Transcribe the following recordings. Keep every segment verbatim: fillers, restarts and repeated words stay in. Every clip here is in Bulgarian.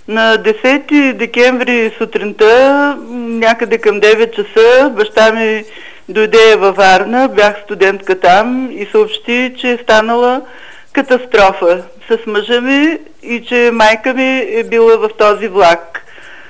На десети декември сутринта, някъде към девет часа, баща ми дойде във Варна, бях студентка там и съобщи, че е станала катастрофа с мъжа ми и че майка ми е била в този влак.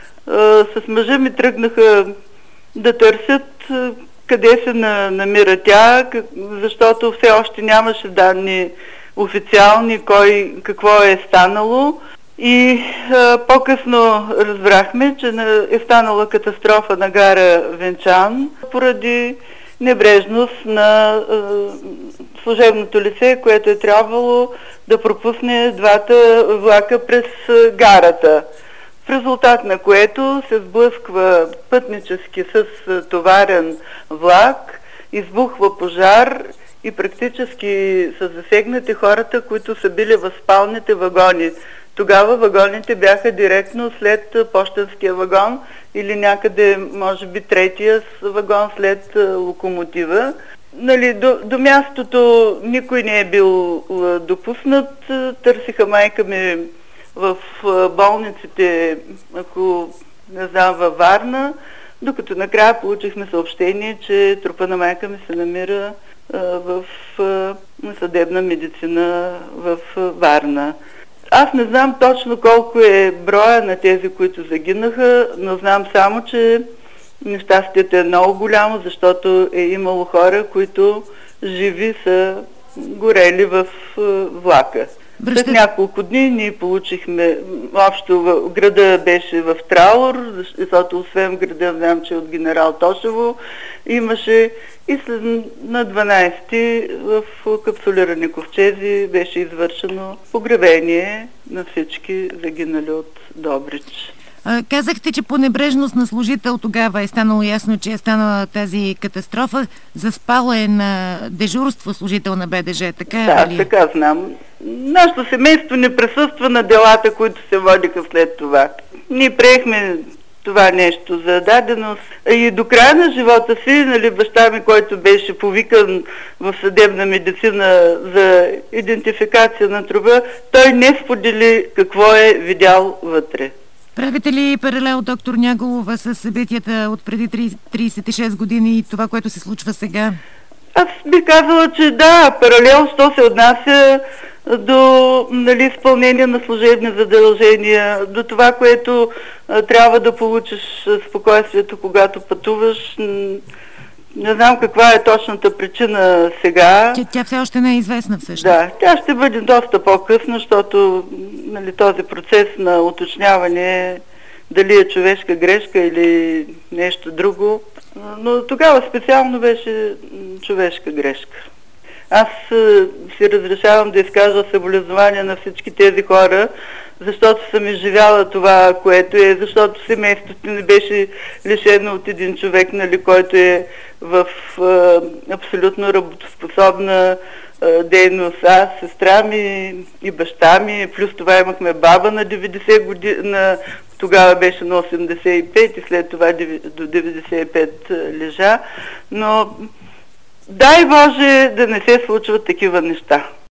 С мъжа ми тръгнаха да търсят къде се намира тя, защото все още нямаше данни официални кой какво е станало. И а, по-късно разбрахме, че е станала катастрофа на гара Венчан поради небрежност на а, служебното лице, което е трябвало да пропусне двата влака през гарата. В резултат на което се сблъсква пътнически с товарен влак, избухва пожар и практически са засегнати хората, които са били в спалните вагони. Тогава вагоните бяха директно след пощенския вагон или някъде, може би, третия вагон след локомотива. Нали, до, до мястото никой не е бил допуснат. Търсиха майка ми в болниците, ако не знам, във Варна, докато накрая получихме съобщение, че трупа на майка ми се намира в съдебна медицина в Варна. Аз не знам точно колко е броя на тези, които загинаха, но знам само, че нещастието е много голямо, защото е имало хора, които живи са горели в влака. След няколко дни ние получихме, общо в, града беше в траур, защото освен града, знам, че от генерал Тошево имаше и след, на дванадесети в капсулирани ковчези беше извършено погребение на всички загинали от Добрич. А, казахте, че по небрежност на служител тогава е станало ясно, че е станала тази катастрофа. Заспала е на дежурство служител на БДЖ, така е да, ли? Да, така знам. Нашето семейство не присъства на делата, които се водиха след това. Ние приехме това нещо за даденост. И до края на живота си, нали, баща ми, който беше повикан в съдебна медицина за идентификация на трупа, той не сподели какво е видял вътре. Правите ли паралел, доктор Няголова, с събитията от преди тридесет и шест години и това, което се случва сега? Аз бих казала, че да, паралел, що се отнася до, нали, изпълнение на служебни задължения, до това, което а, трябва да получиш спокойствието, когато пътуваш. Не знам каква е точната причина сега. Тя, тя все още не е известна всъщност. Да, тя ще бъде доста по-късно, защото, нали, този процес на уточняване дали е човешка грешка или нещо друго. Но тогава специално беше човешка грешка. Аз си разрешавам да изкажа съболезнования на всички тези хора, защото съм изживяла това, което е, защото семейството не беше лишено от един човек, нали, който е в е, абсолютно работоспособна е, дейност. Аз, сестра ми и баща ми, плюс това имахме баба на деветдесет години, на, тогава беше на осемдесет и пет и след това до деветдесет и пет лежа, но дай Боже да не се случват такива неща.